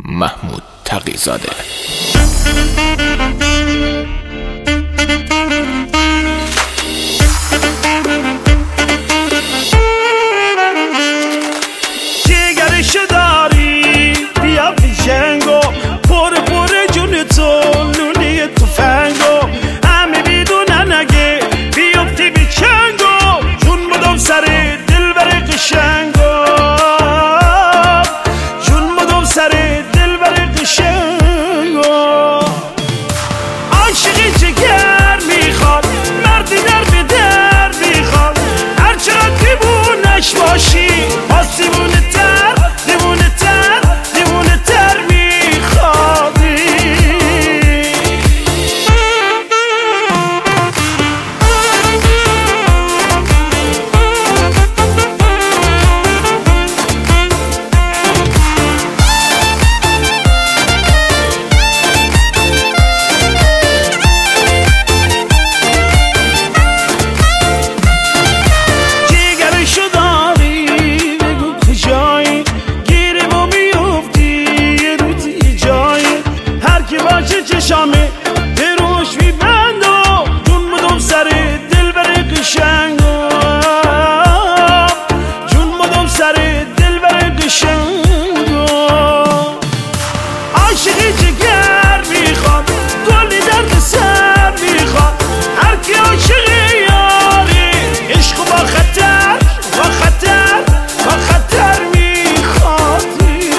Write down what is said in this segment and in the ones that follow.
محمود تقی‌زاده. جگرشو داری بیا پیشنگو پر جون تو لولی تفنگو همه بیدونن اگه بیفتی بیچنگو جون بدم سر دل بر قشنگو جون بدم سر دل بر قشنگو عاشقی جگر میخواد مردی در به در میخواد هرچقدر دیوونش باشی باز دیوونه تر دیوونه تر دیوونه تر میخوادی چشامه به روش میبندم جون بدم سر دل بر قشنگم جون بدم سر دل بر قشنگم عاشقی جگر میخواد کلی درد سر میخواد هر کی عاشق یاری عشق با خطر با خطر با خطر میخوادی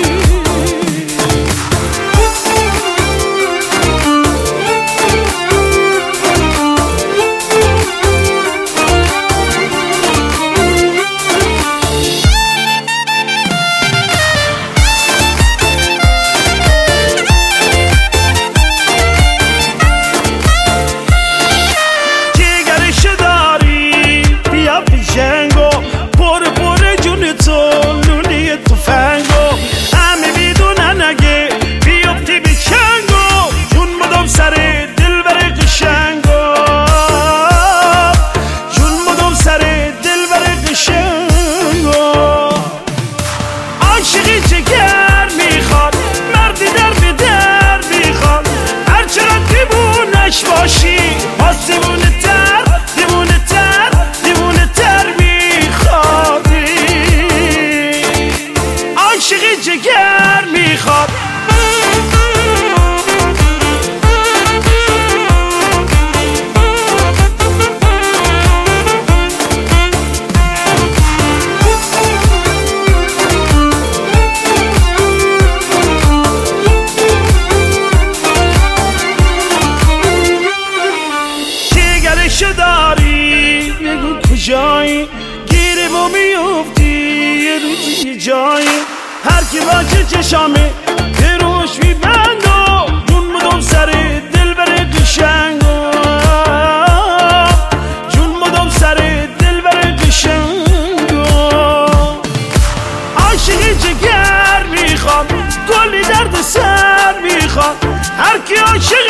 عاشقی جگر میخواد مردی در به در میخواد هرچقدر دیوونش باشی باز دیوونه تر دیوونه تر دیوونه تر میخوادی عاشقی جگر میخواد داری بگو کجایی گیره و میفتی یه روزی جایی هر کی باشه چشامه به روش میبندم جون بدم سر دل بر قشنگم جون بدم سر دل بر قشنگم عاشقی جگر میخواد کلی درد سر میخواد هر کی عاشق